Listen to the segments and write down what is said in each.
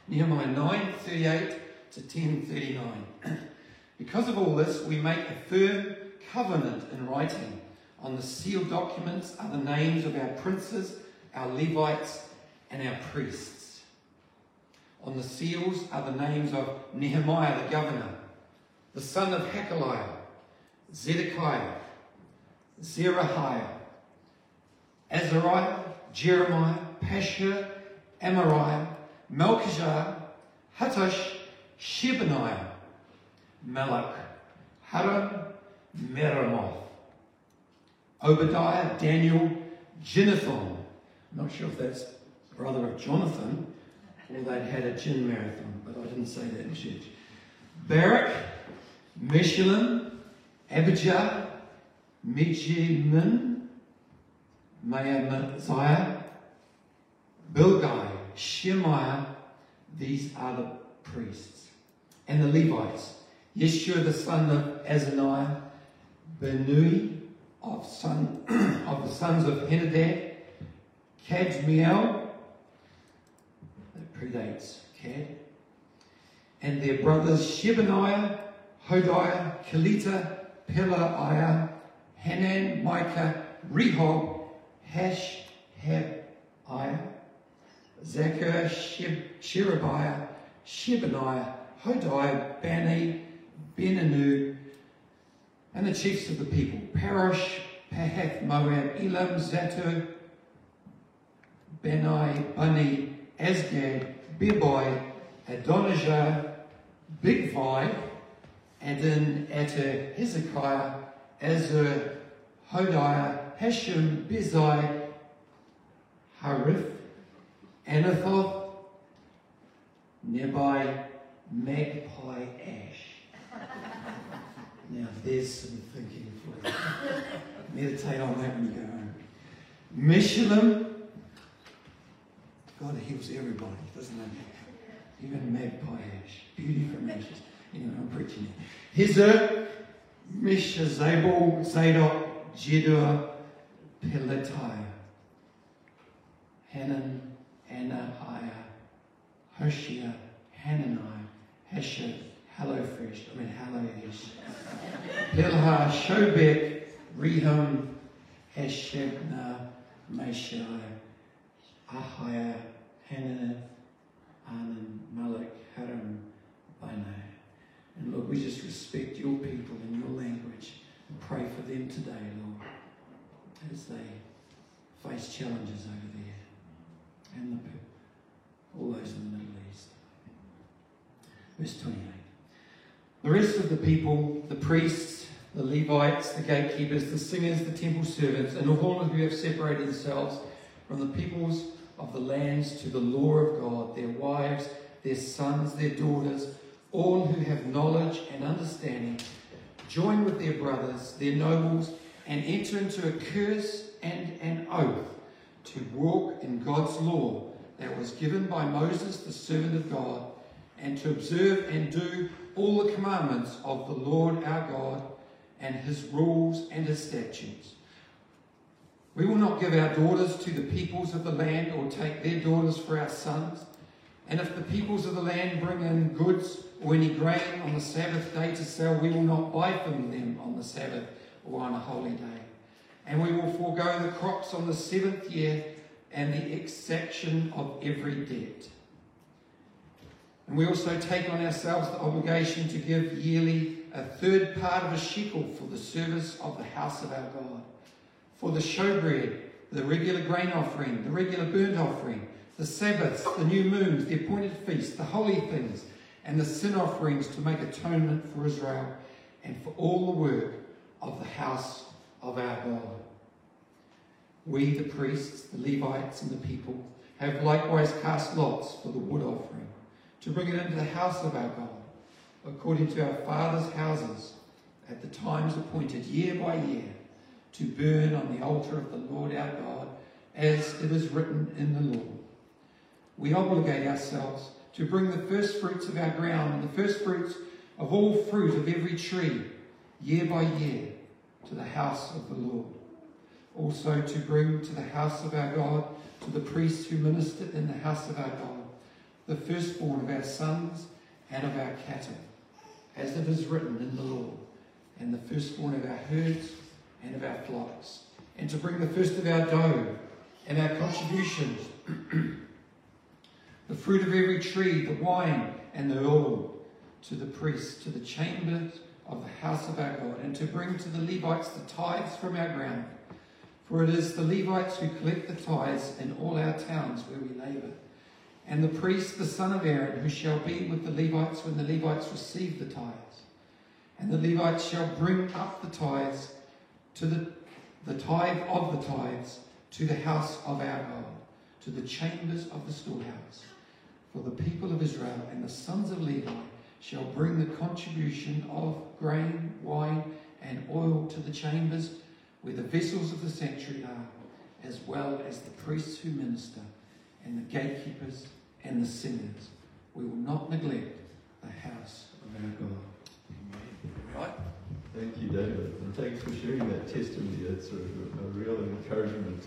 Nehemiah 9:38 to 10:39. Because of all this, we make a firm covenant in writing. On the sealed documents are the names of our princes, our Levites, and our priests. On the seals are the names of Nehemiah the governor, the son of Hakaliah, Zedekiah, Zerahiah, Azariah, Jeremiah, Pashur, Amariah, Melchizedek, Hattush, Shebaniah, Malach, Haram, Meremoth, Obadiah, Daniel, Ginnethon. I'm not sure if that's brother of Jonathan, or they'd had a gin marathon, but I didn't say that in church. Barak, Meshullam, Abijah, Mijimin, Maamaziah, Bilgai, Shemaiah. These are the priests. And the Levites, Yeshua the son of Azaniah, Benui of the sons of Henadad, Kadmiel, that predates Cad, and their brothers Shebaniah, Hodiah, Kelita, Pelaiah, Hanan, Micah, Rehob, Hashabiah, Zachar, Sherebiah, Shebaniah, Hodiah, Bani, Beninu, and the chiefs of the people, Parosh, Pahath, Moab, Elam, Zatur, Bani, Bani, Asgad, Bebai, Adonijah, Bigvai, Adin, Ater, Hezekiah, Azur, Hodiah, Hashem, Bezai, Harith, Anathoth, Nebai, Magpie, Ash. Now there's some thinking for you. Meditate on that when you go home. Meshullam. God heals everybody, doesn't he? Even Magpie Ash. Beauty from ashes. Anyway, I'm preaching it. Hezer, Meshazabel, Zadok, Jedur, Pelatiah, Hanan, Anahiah, Hoshea, Hananiah, Hashab, Hallohesh, Pilha, Shobek, Rehum, Hashabna, Meshai, Ahiah, Hananeth, Anan, Malach, Haram, Bani. And Lord, we just respect your people and your language and pray for them today, Lord, as they face challenges over there and all those in the Middle East. Verse 28. The rest of the people, the priests, the Levites, the gatekeepers, the singers, the temple servants, and all who have separated themselves from the peoples of the lands to the law of God, their wives, their sons, their daughters, all who have knowledge and understanding, join with their brothers, their nobles, and enter into a curse and an oath to walk in God's law that was given by Moses, the servant of God, and to observe and do all the commandments of the Lord our God and his rules and his statutes. We will not give our daughters to the peoples of the land or take their daughters for our sons. And if the peoples of the land bring in goods or any grain on the Sabbath day to sell, we will not buy from them on the Sabbath or on a holy day. And we will forego the crops on the 7th year and the exaction of every debt. And we also take on ourselves the obligation to give yearly a third part of a shekel for the service of the house of our God, for the showbread, the regular grain offering, the regular burnt offering, the Sabbaths, the new moons, the appointed feasts, the holy things, and the sin offerings to make atonement for Israel and for all the work of the house of our God. We, the priests, the Levites, and the people, have likewise cast lots for the wood offering, to bring it into the house of our God, according to our fathers' houses, at the times appointed year by year, to burn on the altar of the Lord our God, as it is written in the law. We obligate ourselves to bring the first fruits of our ground and the first fruits of all fruit of every tree, year by year, to the house of the Lord. Also to bring to the house of our God, to the priests who minister in the house of our God, the firstborn of our sons and of our cattle, as it is written in the law, and the firstborn of our herds and of our flocks, and to bring the first of our dough and our contributions, the fruit of every tree, the wine and the oil, to the priests, to the chambers of the house of our God, and to bring to the Levites the tithes from our ground. For it is the Levites who collect the tithes in all our towns where we labour. And the priest, the son of Aaron, who shall be with the Levites when the Levites receive the tithes. And the Levites shall bring up the tithes to the tithe of the tithes to the house of our God, to the chambers of the storehouse. For the people of Israel and the sons of Levi shall bring the contribution of grain, wine, and oil to the chambers where the vessels of the sanctuary are, as well as the priests who minister, and the gatekeepers and the singers. We will not neglect the house of our God. Right? Thank you, David, and thanks for sharing that testimony. That's a real encouragement.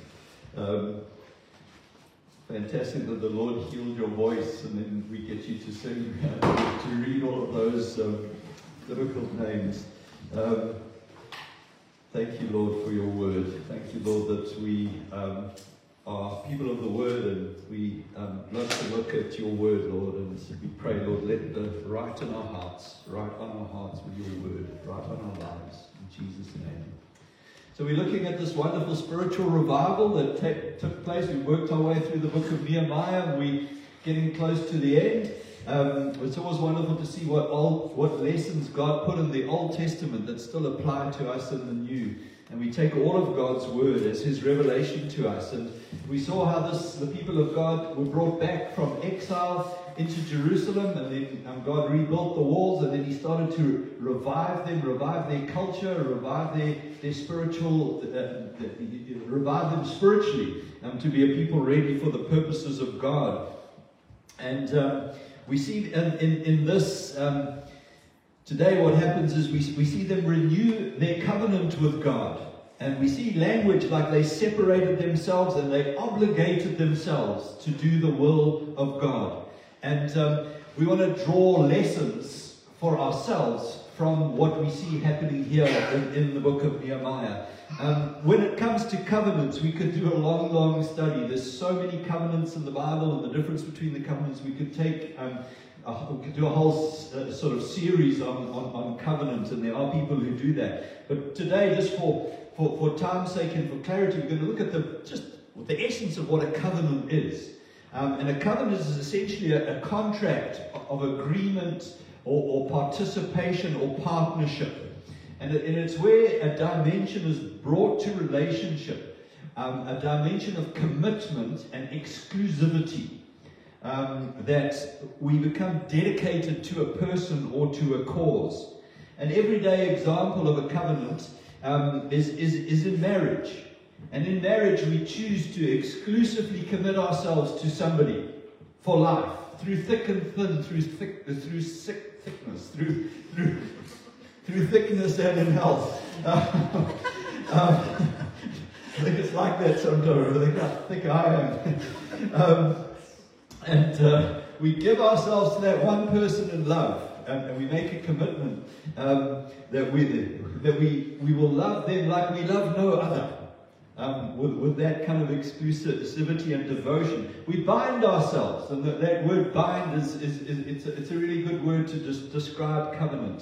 Fantastic that the Lord healed your voice, and then we get you to sing, to read all of those difficult names. Thank you, Lord, for your word. Thank you, Lord, that we are people of the word, and we love to look at your word, Lord, and we pray, Lord, let the write on our hearts with your word, write on our lives, in Jesus' name. So we're looking at this wonderful spiritual revival that took place. We worked our way through the book of Nehemiah, and we're getting close to the end. It's always wonderful to see what lessons God put in the Old Testament that still apply to us in the New. And we take all of God's word as his revelation to us. And we saw how the people of God were brought back from exile into Jerusalem, and then God rebuilt the walls, and then he started to revive them, revive their culture, revive their spiritual, revive them spiritually, to be a people ready for the purposes of God. And we see in this today what happens is we see them renew their covenant with God. And we see language like they separated themselves and they obligated themselves to do the will of God. And we want to draw lessons for ourselves from what we see happening here in the book of Nehemiah. When it comes to covenants, we could do a long study. There's so many covenants in the Bible, and the difference between the covenants. We could take we could do a whole sort of series on covenant, and there are people who do that. But today, just for time's sake and for clarity, we're going to look at the essence of what a covenant is. And a covenant is essentially a contract of agreement or participation or partnership. And it's where a dimension is brought to relationship, a dimension of commitment and exclusivity, that we become dedicated to a person or to a cause. An everyday example of a covenant is in marriage. And in marriage, we choose to exclusively commit ourselves to somebody for life, through thick and thin, through thickness and in health. I think it's like that sometimes. I think how thick I am. And we give ourselves to that one person in love, and we make a commitment that we will love them like we love no other. With that kind of exclusivity and devotion, we bind ourselves, and that word "bind" it's a really good word to describe covenant.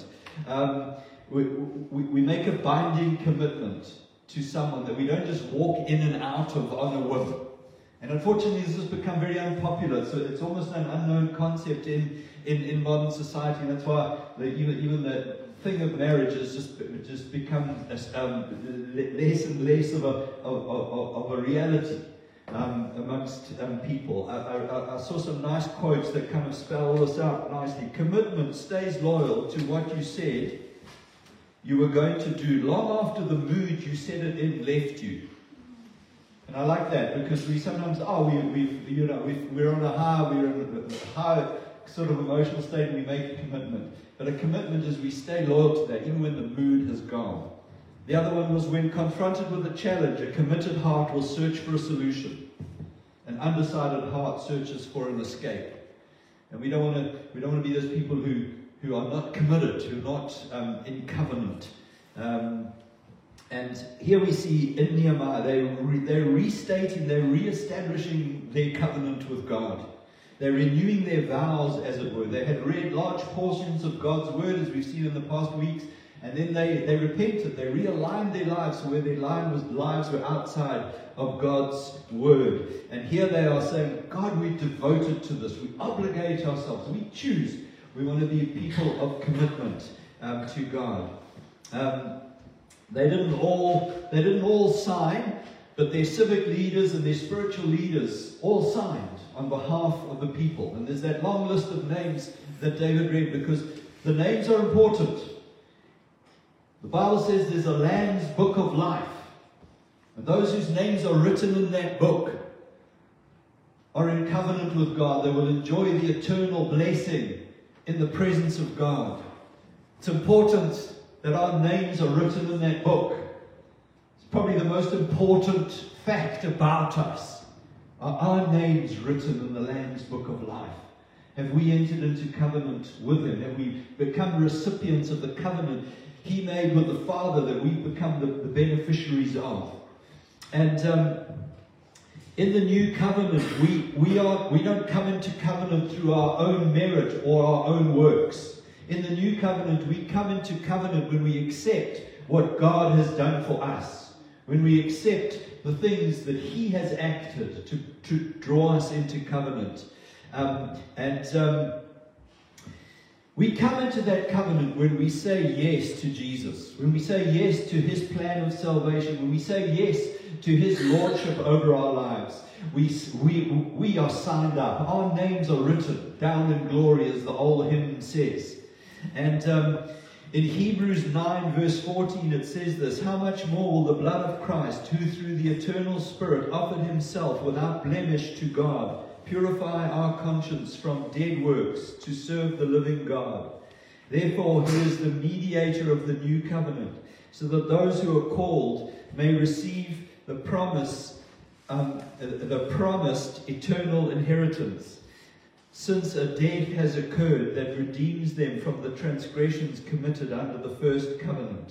We make a binding commitment to someone that we don't just walk in and out of on a whim. And unfortunately, this has become very unpopular. So it's almost an unknown concept in modern society, and that's why even the thing of marriage has just become less and less of a reality amongst people. I saw some nice quotes that kind of spell all this out nicely. Commitment stays loyal to what you said you were going to do long after the mood you said it in left you. And I like that, because we sometimes we're on a high sort of emotional state, and we make a commitment. But a commitment is we stay loyal to that even when the mood has gone. The other one was, when confronted with a challenge, a committed heart will search for a solution. An undecided heart searches for an escape. And we don't want to be those people who are not committed, who are not in covenant. And here we see in Nehemiah, they're restating, they're re-establishing their covenant with God. They're renewing their vows, as it were. They had read large portions of God's word, as we've seen in the past weeks, and then they repented. They realigned their lives where their lives were outside of God's word. And here they are saying, God, we're devoted to this. We obligate ourselves. We choose. We want to be people of commitment to God. They didn't all sign, but their civic leaders and their spiritual leaders all signed on behalf of the people. And there's that long list of names that David read, because the names are important. The Bible says there's a Lamb's book of life. And those whose names are written in that book are in covenant with God. They will enjoy the eternal blessing in the presence of God. It's important that our names are written in that book. It's probably the most important fact about us. Are our names written in the Lamb's book of life? Have we entered into covenant with Him? Have we become recipients of the covenant He made with the Father that we become the beneficiaries of? And in the new covenant, we don't come into covenant through our own merit or our own works. In the new covenant, we come into covenant when we accept what God has done for us. When we accept the things that He has acted to draw us into covenant. We come into that covenant when we say yes to Jesus. When we say yes to His plan of salvation. When we say yes to His lordship over our lives. We are signed up. Our names are written down in glory, as the old hymn says. And in Hebrews 9 verse 14 it says this: how much more will the blood of Christ, who through the eternal Spirit offered Himself without blemish to God, purify our conscience from dead works to serve the living God. Therefore He is the mediator of the new covenant, so that those who are called may receive the promised eternal inheritance, since a death has occurred that redeems them from the transgressions committed under the first covenant.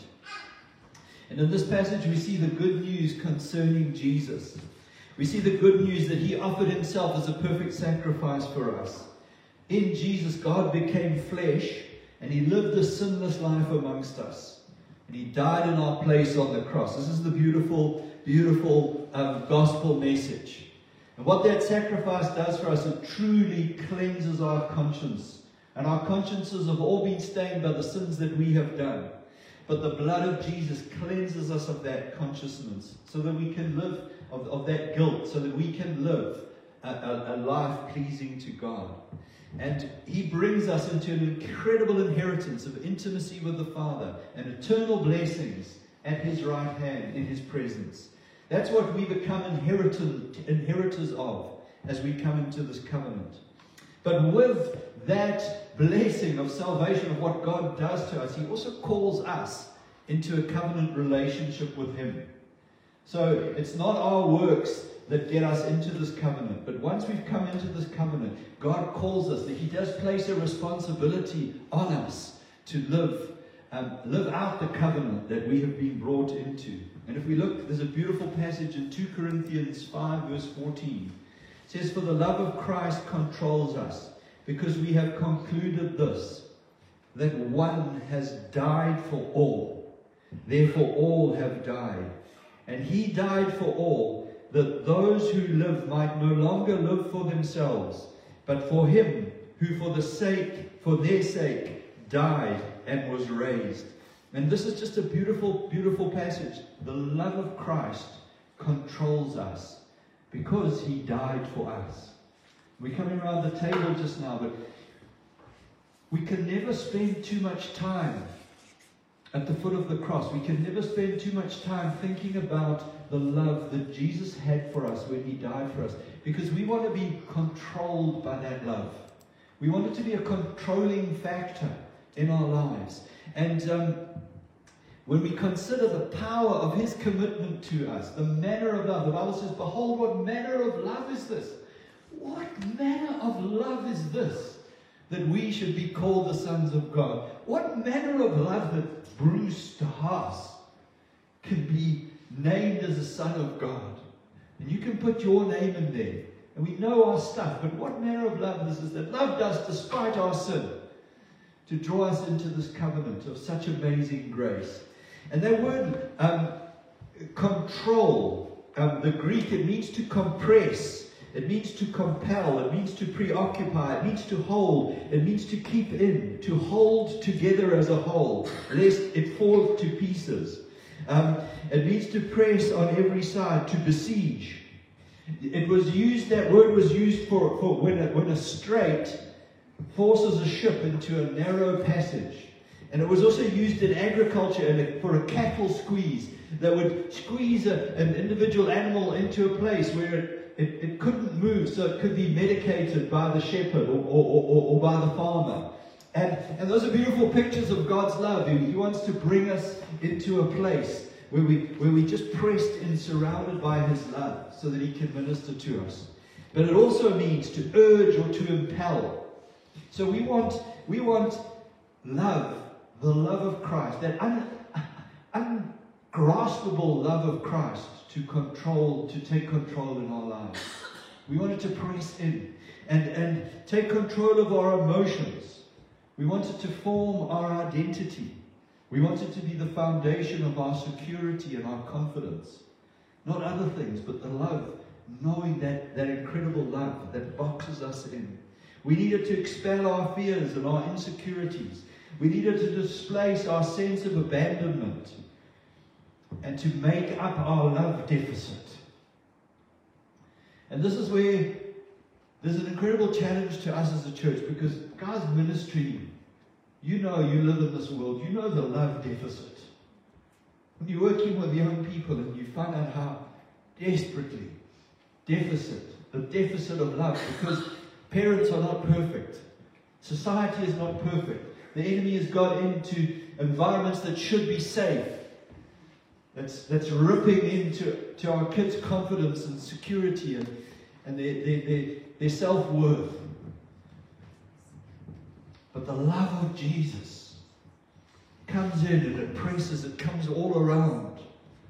And in this passage we see the good news concerning Jesus. We see the good news that He offered Himself as a perfect sacrifice for us. In Jesus, God became flesh, and He lived a sinless life amongst us. And He died in our place on the cross. This is the beautiful, beautiful gospel message. And what that sacrifice does for us, it truly cleanses our conscience. And our consciences have all been stained by the sins that we have done. But the blood of Jesus cleanses us of that consciousness, so that we can live of that guilt, so that we can live a life pleasing to God. And He brings us into an incredible inheritance of intimacy with the Father and eternal blessings at His right hand in His presence. That's what we become inheritors of as we come into this covenant. But with that blessing of salvation, of what God does to us, He also calls us into a covenant relationship with Him. So it's not our works that get us into this covenant, but once we've come into this covenant, God calls us, that He does place a responsibility on us to live out the covenant that we have been brought into. And if we look, there's a beautiful passage in 2 Corinthians 5 verse 14. It says, for the love of Christ controls us, because we have concluded this, that one has died for all. Therefore all have died. And He died for all, that those who live might no longer live for themselves, but for Him who for their sake died and was raised. And this is just a beautiful, beautiful passage. The love of Christ controls us because He died for us. We're coming around the table just now, but we can never spend too much time at the foot of the cross. We can never spend too much time thinking about the love that Jesus had for us when He died for us, because we want to be controlled by that love. We want it to be a controlling factor in our lives. And when we consider the power of His commitment to us, the manner of love, the Bible says, behold, what manner of love is this? What manner of love is this? that we should be called the sons of God. What manner of love that Bruce de Haas can be named as a son of God? And you can put your name in there. And we know our stuff, but what manner of love this is that loved us despite our sin, to draw us into this covenant of such amazing grace. And that word control, the Greek, it means to compress, it means to compel, it means to preoccupy, it means to hold, it means to keep in, to hold together as a whole, lest it fall to pieces. It means to press on every side, to besiege. It was used, that word was used for when a strait forces a ship into a narrow passage. And it was also used in agriculture for a cattle squeeze that would squeeze an individual animal into a place where it couldn't move, so it could be medicated by the shepherd or by the farmer. And those are beautiful pictures of God's love. He wants to bring us into a place where we just pressed and surrounded by His love so that He can minister to us. But it also means to urge or to impel. So we want love, the love of Christ, that ungraspable love of Christ to take control in our lives. We want it to press in and take control of our emotions. We want it to form our identity. We want it to be the foundation of our security and our confidence. Not other things, but the love, knowing that incredible love that boxes us in. We need it to expel our fears and our insecurities. We need it to displace our sense of abandonment and to make up our love deficit. And this is where there's an incredible challenge to us as a church, because God's ministry, you know, you live in this world, you know the love deficit. When you're working with young people and you find out how desperately the deficit of love, because parents are not perfect. Society is not perfect. The enemy has got into environments that should be safe. That's ripping into our kids' confidence and security and their self-worth. But the love of Jesus comes in and it presses, it comes all around.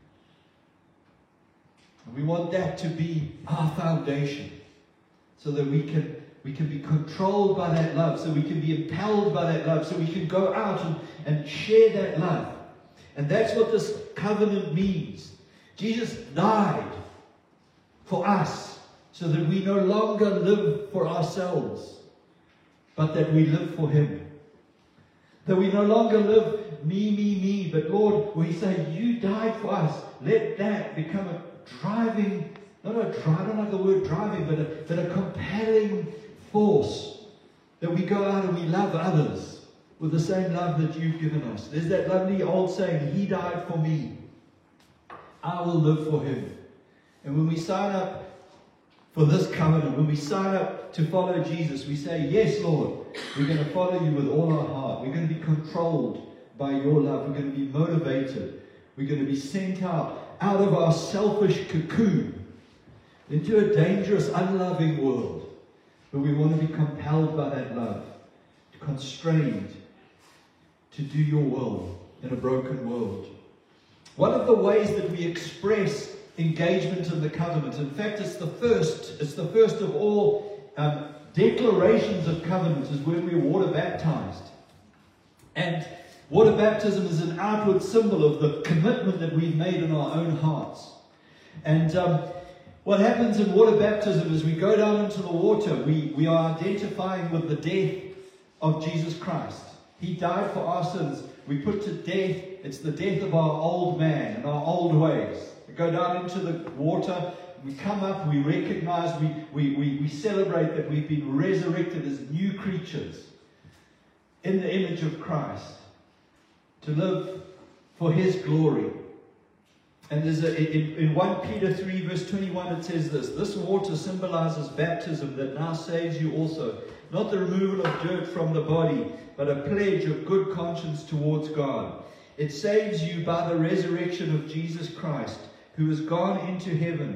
And we want that to be our foundation, so that we can be controlled by that love, so we can be impelled by that love, so we can go out and share that love. And that's what this covenant means. Jesus died for us so that we no longer live for ourselves, but that we live for Him. That we no longer live me, but Lord, we say, you died for us. Let that become a driving, I don't like the word driving, but a compelling force, that we go out and we love others with the same love that you've given us. There's that lovely old saying, He died for me, I will live for Him. And when we sign up for this covenant, when we sign up to follow Jesus, we say, yes, Lord, we're going to follow you with all our heart. We're going to be controlled by your love. We're going to be motivated. We're going to be sent out of our selfish cocoon into a dangerous, unloving world. But we want to be compelled by that love, constrained to do your will in a broken world. One of the ways that we express engagement in the covenant, in fact, it's the first of all declarations of covenant, is when we're water baptized. And water baptism is an outward symbol of the commitment that we've made in our own hearts. And what happens in water baptism is we go down into the water. We are identifying with the death of Jesus Christ. He died for our sins. We put to death, it's the death of our old man and our old ways. We go down into the water, we come up, we recognize, we celebrate that we've been resurrected as new creatures in the image of Christ, to live for His glory. And there's in 1 Peter 3 verse 21 it says this water symbolizes baptism that now saves you also, not the removal of dirt from the body, but a pledge of good conscience towards God. It saves you by the resurrection of Jesus Christ, who has gone into heaven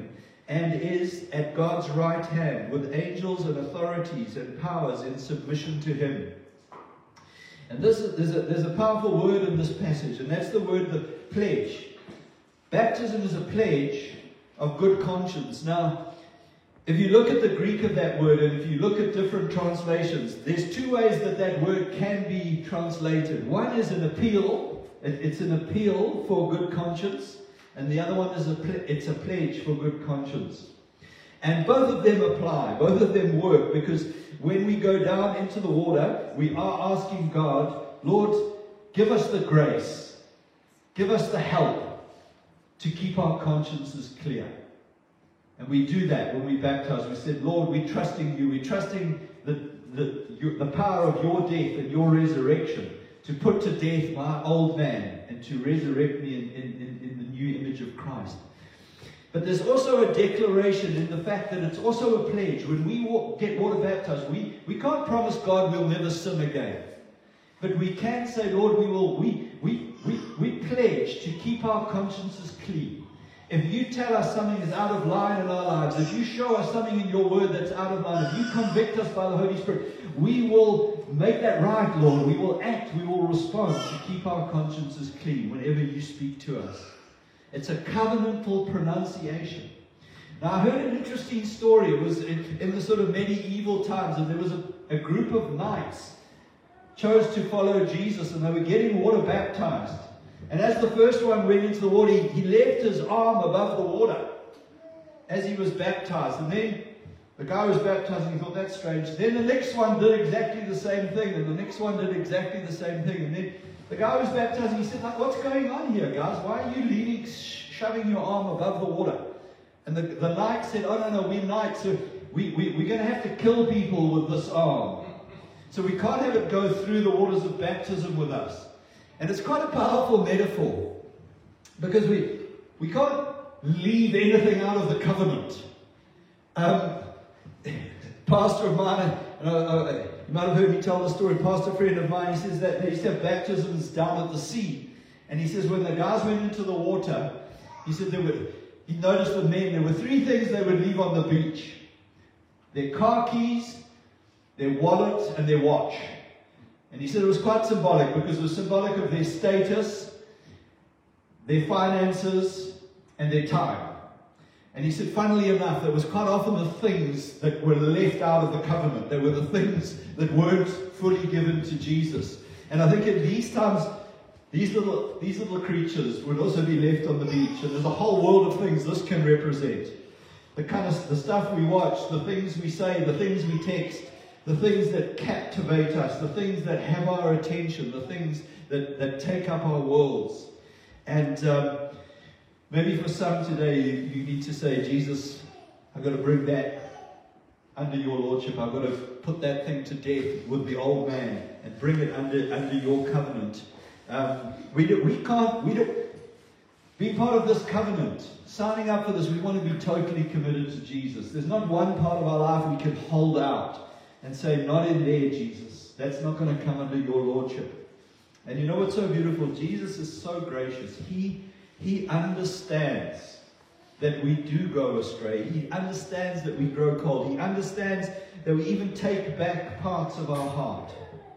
and is at God's right hand, with angels and authorities and powers in submission to him. And there's a powerful word in this passage, and that's the word, the pledge. Baptism is a pledge of good conscience. Now, if you look at the Greek of that word, and if you look at different translations, there's two ways that word can be translated. One is an appeal. It's an appeal for good conscience. And the other one is it's a pledge for good conscience. And both of them apply. Both of them work, because when we go down into the water, we are asking God, Lord, give us the grace. Give us the help to keep our consciences clear. And we do that when we baptize. We said, Lord, we're trusting you. We're trusting the power of your death and your resurrection to put to death my old man and to resurrect me in the new image of Christ. But there's also a declaration in the fact that it's also a pledge. When we get water baptized, we can't promise God we'll never sin again. But we can say, Lord, we pledge to keep our consciences clean. If you tell us something is out of line in our lives, if you show us something in your word that's out of line, if you convict us by the Holy Spirit, we will make that right, Lord. We will act, we will respond to keep our consciences clean whenever you speak to us. It's a covenantal pronunciation. Now, I heard an interesting story. It was in the sort of medieval times, and there was a group of knights chose to follow Jesus, and they were getting water baptized. And as the first one went into the water, he left his arm above the water as he was baptized. And then the guy was baptized and he thought, that's strange. Then the next one did exactly the same thing, and the next one did exactly the same thing. And then the guy was baptized and he said, what's going on here, guys? Why are you shoving your arm above the water? And the knight said, oh, no, we're knights, so we're going to have to kill people with this arm. So we can't have it go through the waters of baptism with us. And it's quite a powerful metaphor, because we can't leave anything out of the covenant. Pastor of mine, you might have heard me tell the story, pastor friend of mine, he says that they used to have baptisms down at the sea. And he says when the guys went into the water, he said he noticed the men, there were three things they would leave on the beach. Their car keys, their wallet, and their watch. And he said it was quite symbolic, because it was symbolic of their status, their finances, and their time. And he said, funnily enough, that was quite often the things that were left out of the covenant. They were the things that weren't fully given to Jesus. And I think in these times, these little creatures would also be left on the beach. And there's a whole world of things this can represent. The stuff we watch, the things we say, the things we text, the things that captivate us, the things that have our attention, the things that take up our worlds. And maybe for some today, you need to say, Jesus, I've got to bring that under your lordship. I've got to put that thing to death with the old man and bring it under your covenant. We can't be part of this covenant. Signing up for this, we want to be totally committed to Jesus. There's not one part of our life we can hold out and say, not in there, Jesus. That's not going to come under your lordship. And you know what's so beautiful? Jesus is so gracious. He understands that we do go astray. He understands that we grow cold. He understands that we even take back parts of our heart.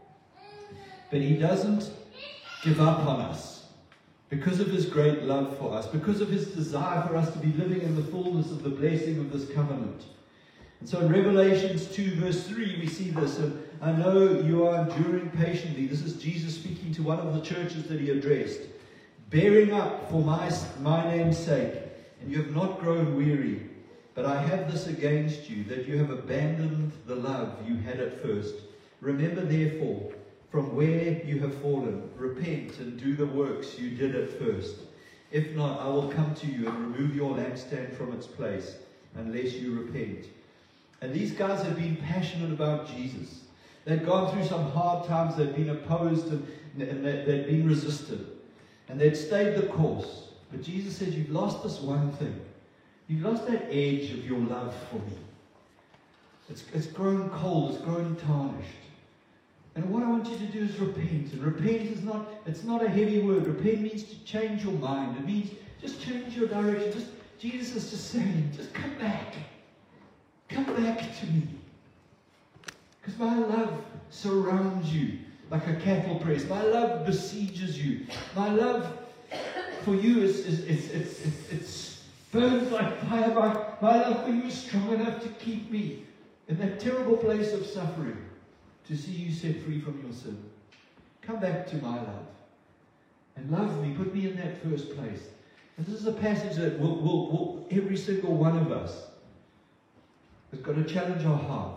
But he doesn't give up on us because of his great love for us, because of his desire for us to be living in the fullness of the blessing of this covenant. And so in Revelations 2 verse 3 we see this. And I know you are enduring patiently. This is Jesus speaking to one of the churches that he addressed. Bearing up for my name's sake, and you have not grown weary. But I have this against you, that you have abandoned the love you had at first. Remember therefore, from where you have fallen, repent and do the works you did at first. If not, I will come to you and remove your lampstand from its place, unless you repent. And these guys had been passionate about Jesus. They'd gone through some hard times. They'd been opposed and they'd been resisted. And they'd stayed the course. But Jesus said, you've lost this one thing. You've lost that edge of your love for me. It's grown cold. It's grown tarnished. And what I want you to do is repent. And repent it's not a heavy word. Repent means to change your mind. It means just change your direction. Jesus is just saying, just come back. Come back to me. Because my love surrounds you like a cattle press. My love besieges you. My love for you it's burns like fire. My love for you is strong enough to keep me in that terrible place of suffering, to see you set free from your sin. Come back to my love and love me. Put me in that first place. And this is a passage that will every single one of us has got to challenge our hearts.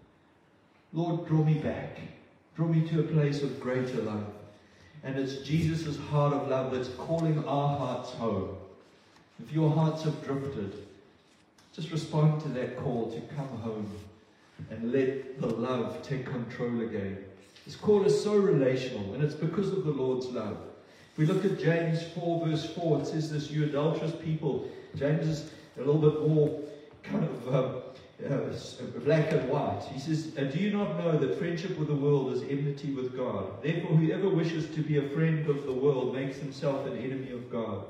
Lord, draw me back. Draw me to a place of greater love. And it's Jesus' heart of love that's calling our hearts home. If your hearts have drifted, just respond to that call to come home and let the love take control again. This call is so relational, and it's because of the Lord's love. If we look at James 4 verse 4, it says this, you adulterous people. James is a little bit more kind of black and white. He says, do you not know that friendship with the world is enmity with God? Therefore, whoever wishes to be a friend of the world makes himself an enemy of God.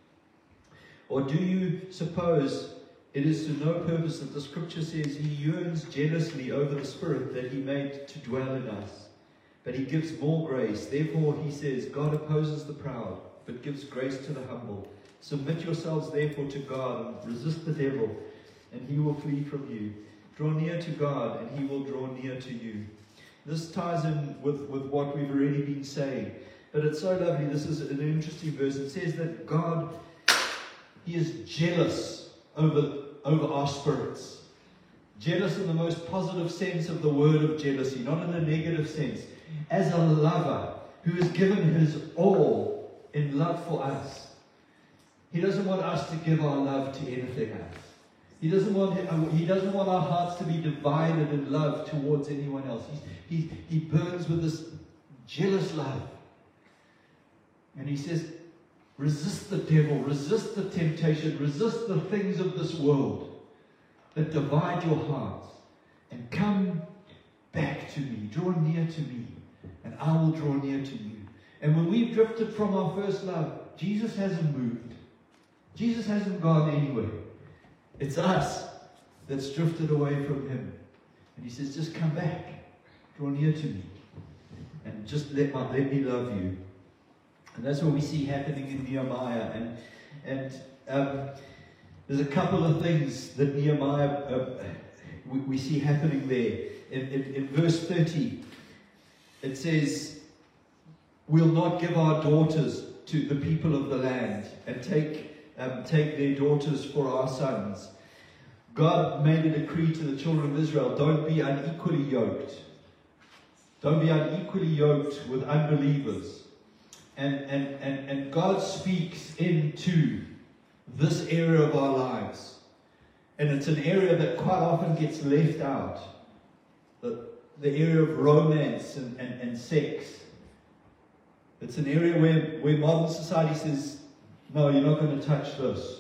Or do you suppose it is to no purpose that the scripture says he yearns jealously over the Spirit that he made to dwell in us? But he gives more grace. Therefore, he says, God opposes the proud, but gives grace to the humble. Submit yourselves therefore to God and resist the devil, and he will flee from you. Draw near to God, and he will draw near to you. This ties in with what we've already been saying. But it's so lovely. This is an interesting verse. It says that God, he is jealous over our spirits. Jealous in the most positive sense of the word of jealousy, not in a negative sense. As a lover who has given his all in love for us. He doesn't want us to give our love to anything else. He doesn't want our hearts to be divided in love towards anyone else. He burns with this jealous love. And he says, resist the devil, resist the temptation, resist the things of this world that divide your hearts, and come back to me, draw near to me, and I will draw near to you. And when we've drifted from our first love, Jesus hasn't moved. Jesus hasn't gone anywhere. It's us that's drifted away from him. And he says, just come back, draw near to me, and just let me love you. And that's what we see happening in Nehemiah. And there's a couple of things that Nehemiah we see happening there. In verse 30, it says, we'll not give our daughters to the people of the land and take their daughters for our sons. God made a decree to the children of Israel, don't be unequally yoked. Don't be unequally yoked with unbelievers. And God speaks into this area of our lives. And it's an area that quite often gets left out. The area of romance and sex. It's an area where modern society says, no, you're not going to touch this.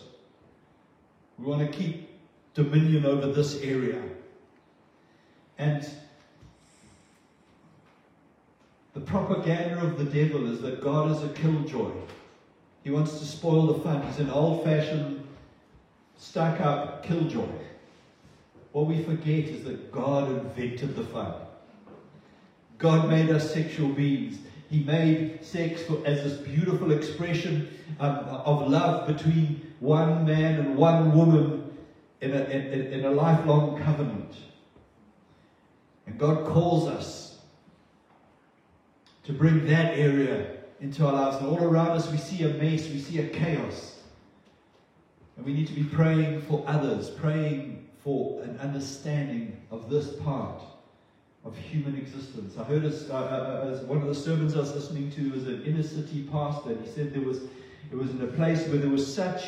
We want to keep dominion over this area. And the propaganda of the devil is that God is a killjoy. He wants to spoil the fun. He's an old-fashioned, stuck-up killjoy. What we forget is that God invented the fun. God made us sexual beings. He made sex as this beautiful expression of love between one man and one woman in a lifelong covenant. And God calls us to bring that area into our lives. And all around us we see a mess, we see a chaos. And we need to be praying for others, praying for an understanding of this part of human existence. I heard as one of the sermons I was listening to was an inner city pastor, and he said it was in a place where there was such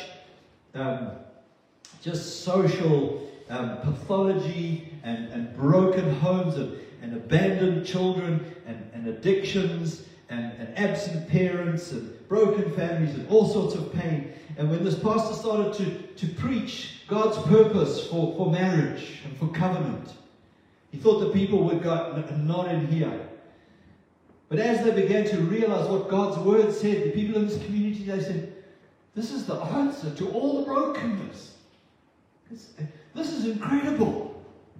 just social pathology and broken homes and abandoned children and addictions and absent parents and broken families and all sorts of pain. And when this pastor started to preach God's purpose for marriage and for covenant, he thought the people would go, not in here. But as they began to realize what God's word said, the people in this community, they said, This is the answer to all the brokenness. This is incredible.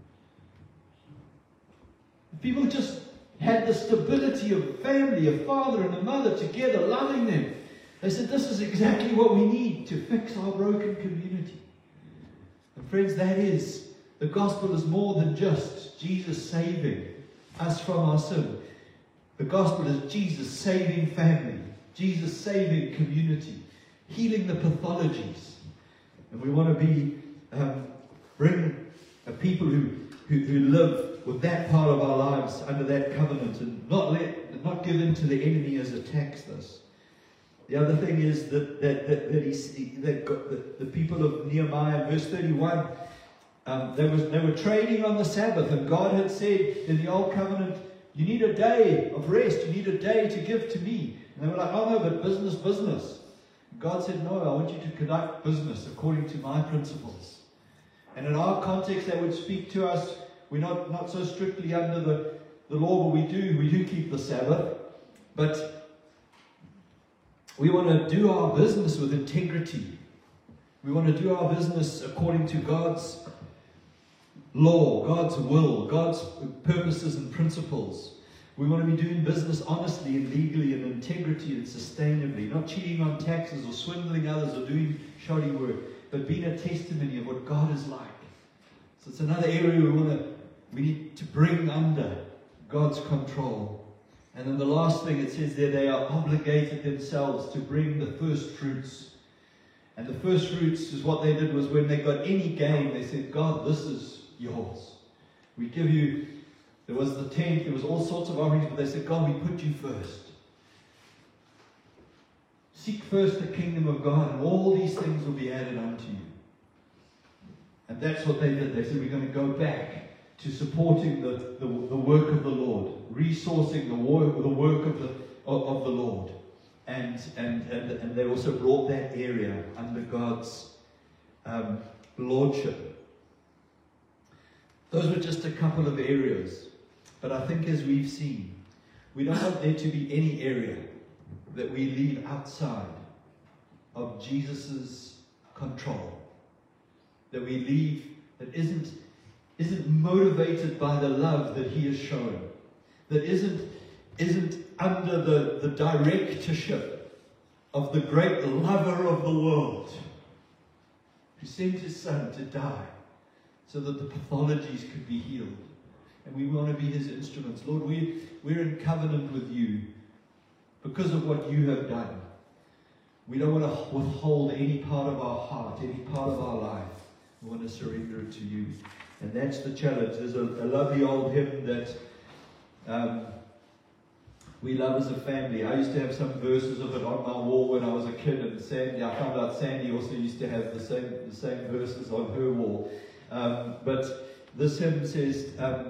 People just had the stability of family, a father and a mother together, loving them. They said, this is exactly what we need to fix our broken community. And friends, that is, the gospel is more than just Jesus saving us from our sin. The gospel is Jesus saving family, Jesus saving community, healing the pathologies. And we want to bring a people who live with that part of our lives under that covenant and not give in to the enemy as attacks us. The other thing is that the people of Nehemiah, verse 31, they were trading on the Sabbath, and God had said in the Old Covenant, you need a day of rest, you need a day to give to me. And they were like, oh no, but business. God said, no, I want you to conduct business according to my principles. And in our context, that would speak to us. We're not so strictly under the law, but we do keep the Sabbath. But we want to do our business with integrity. We want to do our business according to God's law, God's will, God's purposes and principles. We want to be doing business honestly and legally and integrity and sustainably, not cheating on taxes or swindling others or doing shoddy work, but being a testimony of what God is like. So it's another area we need to bring under God's control. And then the last thing it says there, they are obligated themselves to bring the first fruits. And the first fruits is what they did was when they got any gain, they said, God, this is yours. We give you, there was the tenth, there was all sorts of offerings, but they said, God, we put you first. Seek first the kingdom of God, and all these things will be added unto you. And that's what they did. They said, we're going to go back to supporting the work of the Lord, resourcing the work of the Lord. And they also brought that area under God's lordship. Those were just a couple of areas. But I think as we've seen, we don't want there to be any area that we leave outside of Jesus' control. That we leave that isn't motivated by the love that He has shown. That isn't under the directorship of the great lover of the world who sent His Son to die so that the pathologies could be healed. And we want to be His instruments. Lord, we're in covenant with You because of what You have done. We don't want to withhold any part of our heart, any part of our life. We want to surrender it to You. And that's the challenge. There's a lovely old hymn that we love as a family. I used to have some verses of it on my wall when I was a kid, and I found out Sandy also used to have the same verses on her wall. But this hymn says,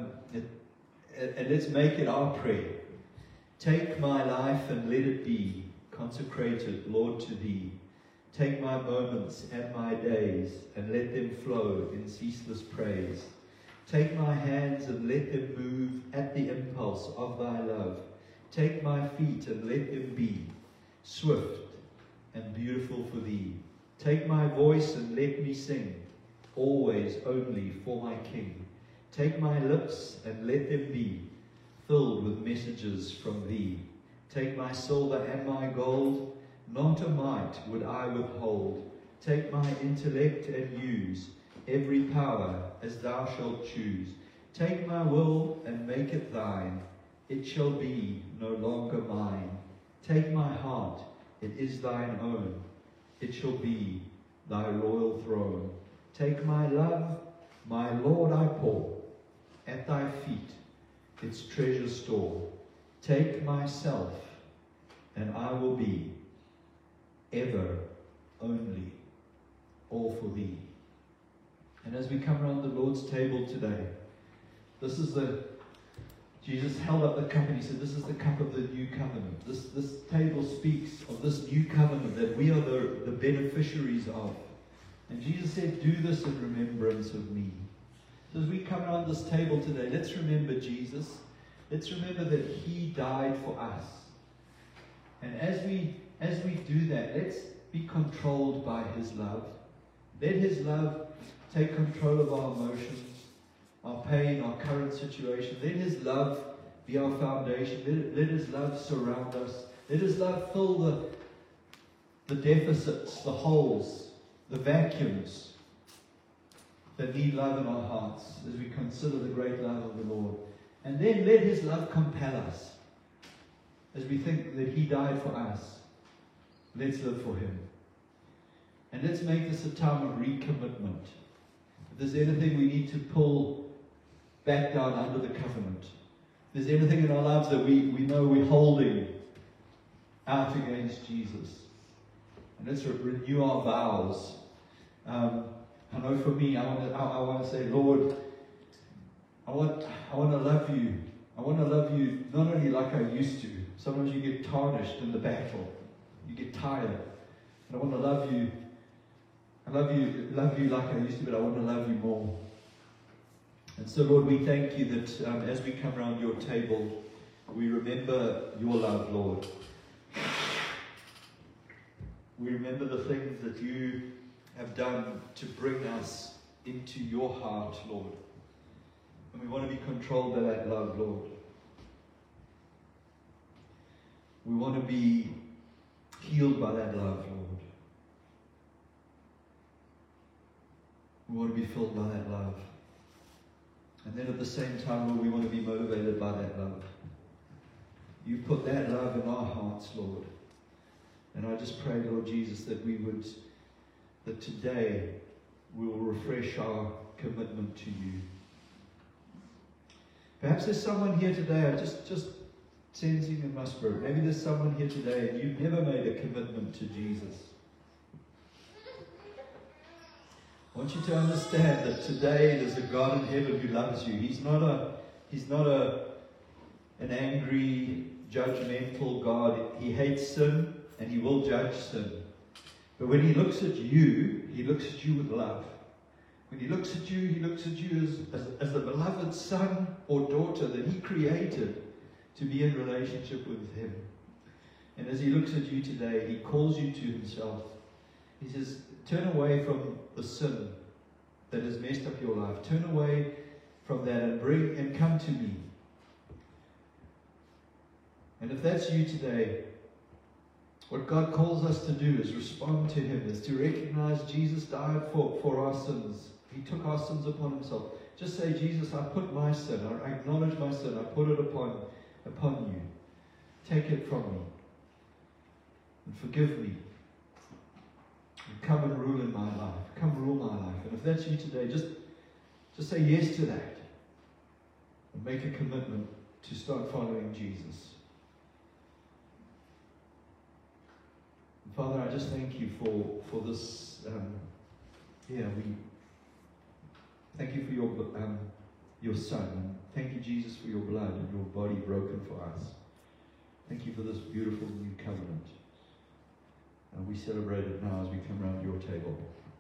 and let's make it our prayer. Take my life and let it be consecrated, Lord, to Thee. Take my moments and my days and let them flow in ceaseless praise. Take my hands and let them move at the impulse of Thy love. Take my feet and let them be swift and beautiful for Thee. Take my voice and let me sing, always only for my King. Take my lips and let them be filled with messages from Thee. Take my silver and my gold, not a mite would I withhold. Take my intellect and use every power as Thou shalt choose. Take my will and make it Thine. It shall be no longer mine. Take my heart, it is Thine own. It shall be Thy royal throne. Take my love, my Lord, I pour at Thy feet its treasure store. Take myself, and I will be ever, only, all for Thee. And as we come around the Lord's table today, this is Jesus held up the cup and He said, this is the cup of the new covenant. This table speaks of this new covenant that we are the beneficiaries of. And Jesus said, do this in remembrance of me. So as we come around this table today, let's remember Jesus. Let's remember that He died for us. And as we do that, let's be controlled by His love. Let His love take control of our emotions, our pain, our current situation. Let His love be our foundation. Let His love surround us. Let His love fill the deficits, the holes, the vacuums that need love in our hearts as we consider the great love of the Lord. And then let His love compel us as we think that He died for us. Let's live for Him. And let's make this a time of recommitment. If there's anything we need to pull back down under the covenant, if there's anything in our lives that we know we're holding out against Jesus, and let's renew our vows. I know for me, I want to say, Lord, I want to love you. I want to love you not only like I used to. Sometimes you get tarnished in the battle. You get tired. And I want to love you. I love you like I used to, but I want to love you more. And so, Lord, we thank you that as we come around your table, we remember your love, Lord. We remember the things that you have done to bring us into your heart, Lord. And we want to be controlled by that love, Lord. We want to be healed by that love, Lord. We want to be filled by that love. And then at the same time, Lord, we want to be motivated by that love. You put that love in our hearts, Lord. And I just pray, Lord Jesus, that today we will refresh our commitment to you. Perhaps there's someone here today, I'm just sensing in my spirit, maybe there's someone here today and you've never made a commitment to Jesus. I want you to understand that today there's a God in heaven who loves you. He's not an angry, judgmental God. He hates sin and He will judge sin. But when He looks at you, He looks at you with love. When He looks at you as the beloved son or daughter that He created to be in relationship with Him. And as He looks at you today, He calls you to Himself. He says, turn away from the sin that has messed up your life. Turn away from that and come to me. And if that's you today, what God calls us to do is respond to Him, is to recognize Jesus died for our sins. He took our sins upon Himself. Just say, Jesus, I put my sin, I acknowledge my sin, I put it upon you. Take it from me. And forgive me. And come and rule in my life. Come rule my life. And if that's you today, just say yes to that. And make a commitment to start following Jesus. Father, I just thank you for this. We thank you for your Son. And thank you, Jesus, for your blood and your body broken for us. Thank you for this beautiful new covenant. And we celebrate it now as we come around your table.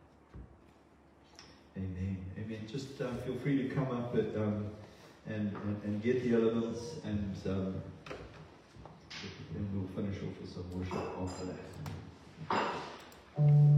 Amen. Amen. Just feel free to come up and get the elements, and we'll finish off with some worship after that.